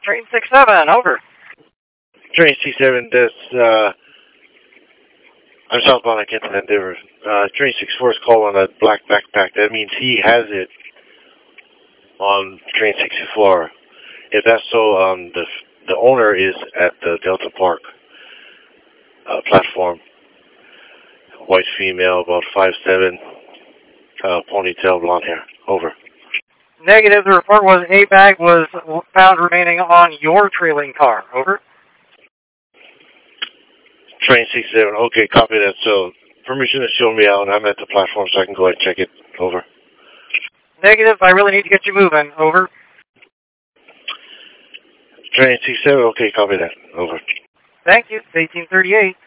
Train 67, over. Train C7, I'm southbound at Kenton Endeavor. Train 64 is called on a black backpack. That means he has it on Train 64. If that's so, the owner is at the Delta Park platform. White female, about 5'7", ponytail, blonde hair. Over. Negative, the report was a bag was found remaining on your trailing car. Over. Train 67, okay, copy that. So, permission to show me out. I'm at the platform so I can go ahead and check it. Over. Negative, I really need to get you moving. Over. Train 67, okay, copy that. Over. Thank you. 1838.